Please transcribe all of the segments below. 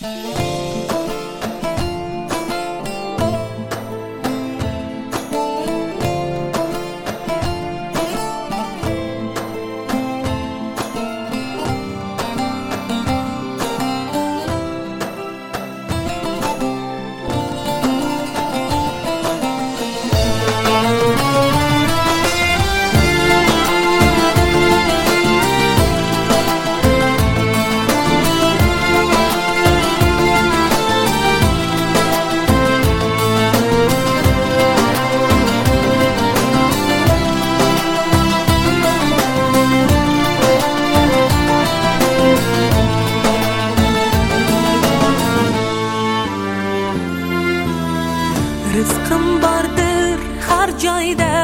Rizqim bordir har joyda,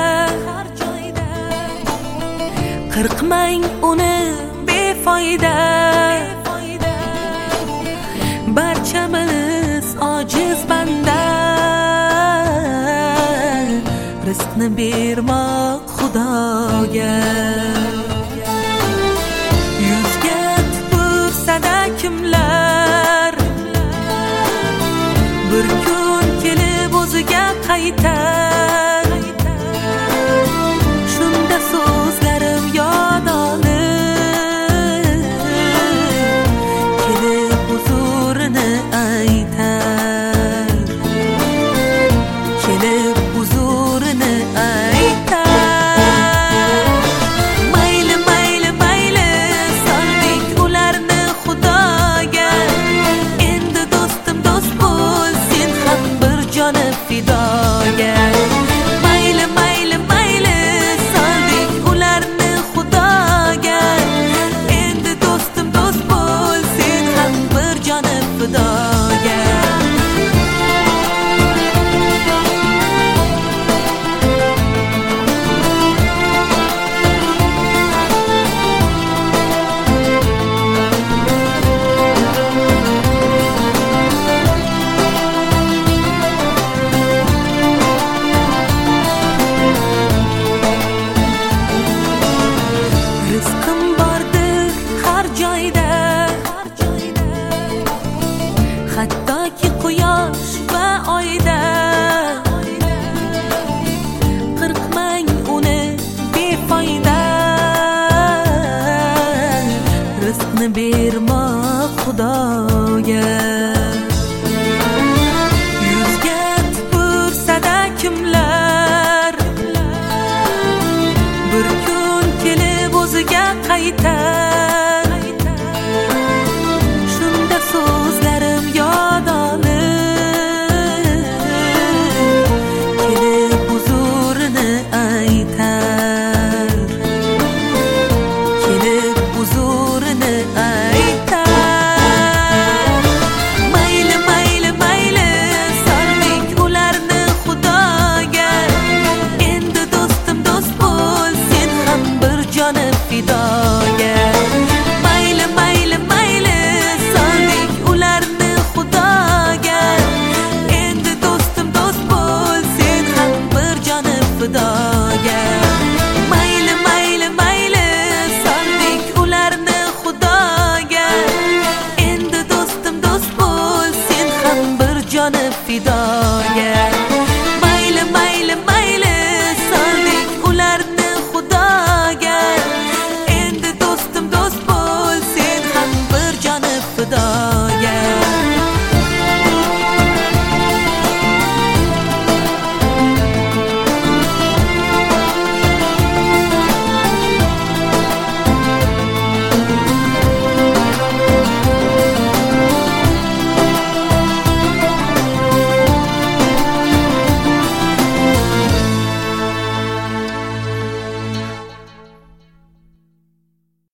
qirqmang uni befoyda. Barchamiz ojiz banda, rizqni bermoq Xudoga. Yuzga tupursa-da kimlar, bir kun kelib o'ziga qaytar. Shunda so'zlarim yod olib, kelib huzurini aytar. Kelib huzurini aytar. Mayli mayli mayli soldik ularni Xudoga. Endi do'stim do'st bo'l, sen ham bir joni fidoga. Mayli mayli mayli soldik ularni Xudoga. Endi do'stim do'st bo'l, sen ham bir joni fidoga. Rizqim bordir har joyda, hattoki quyosh va oyda. Qirqmang uni befoyda, rizqni bermoq Xudoga. Yuzga tupursa-da kimlar, bir kun kelib o'ziga qaytar. Shunda so'zlarim yod olib, kelib huzurini aytar. Kelib huzurini aytar.